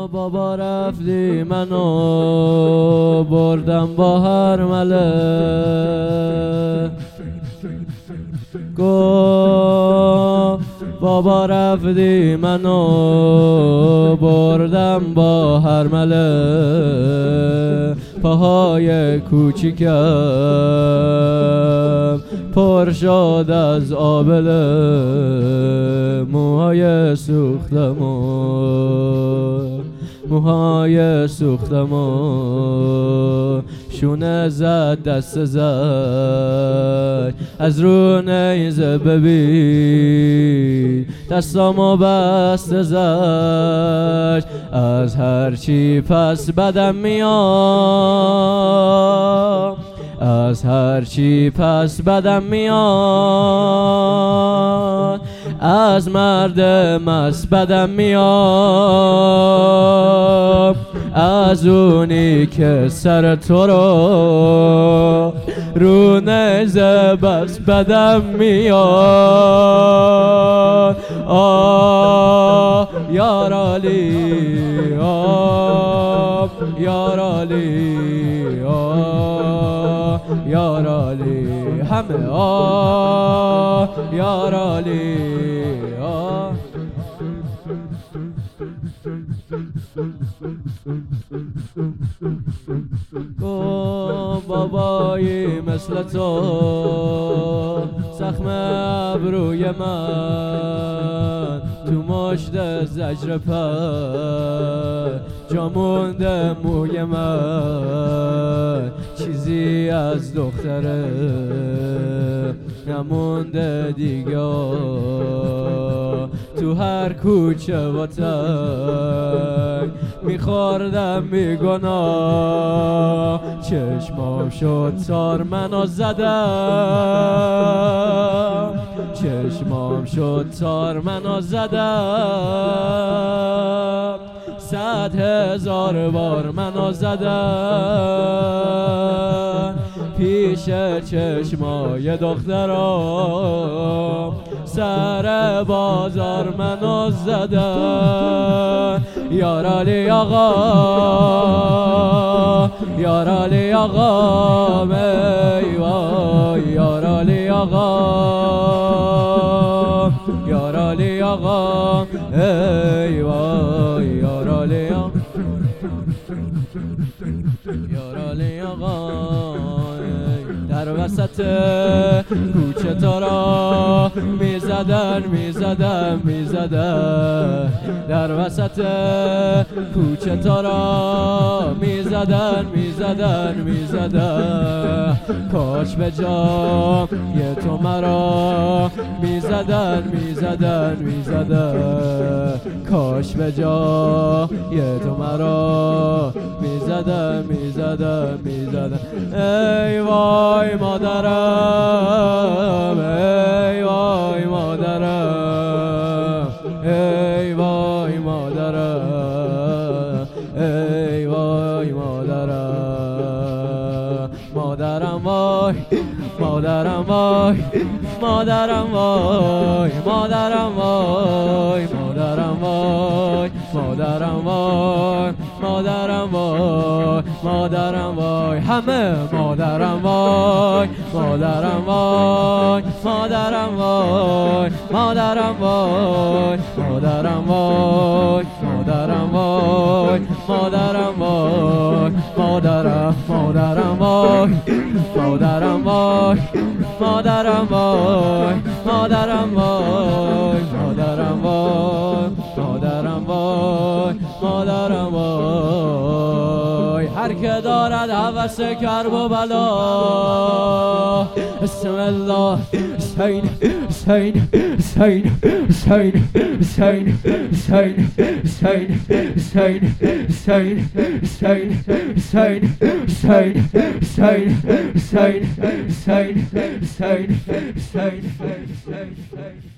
بابا رفتی منو بردم با هر مله بابا رفتی منو بردم با هر مله پاهای کوچیکم پر شد از آبله موهای سوختم و شونه زد دست زد از رو نیزه ببین دستامو بسته زد از هرچی پس بدم میاد از هرچی پس بدم میاد از مرد مست بدم میاد از اونی که سر تو رو نیزه بس بدم میاد یار علی یار علی یار علی همه یار علی بابایی مثل تو زخم ابروی من تو مشت زجر پر جا مونده موی من چیزی از دختره نمونده دیگه تو هر کوچه و تنگ میخوردم میگناه چشمام شد تار منو زدم چشمام شد تار منو زدم 100,000 بار منو زدم پیش چشمای دخترام سر بازار منو زدن یار علی آقا یار علی آقا ای وای یار علی آقا یار علی آقا ای وای یار علی آقا یار علی آقا در وسط کوچه تا را میزدن در وسط کوچه تا را میزدن کاش به جای تو مرا میزدن کاش به جای تو مرا میزدن ای وای مادرم ای وای مادرم ای وای مادرم ای وای مادرم مادرم وای مادرم وای مادرم وای مادرم وای مادرم وای مادرم وای مادرم وای مادرم وای همه مادرم وای مادرم وای مادرم وای مادرم وای مادرم وای مادرم وای مادرم وای مادرم وای مادرم وای مادرم وای مادرم وای مادرم وای مادرم وای مادرم وای هر که دارد هوس کرب و بلا بسم الله سین سین سین سین سین سین سین سین سین سین سین سین سین سین سین سین سین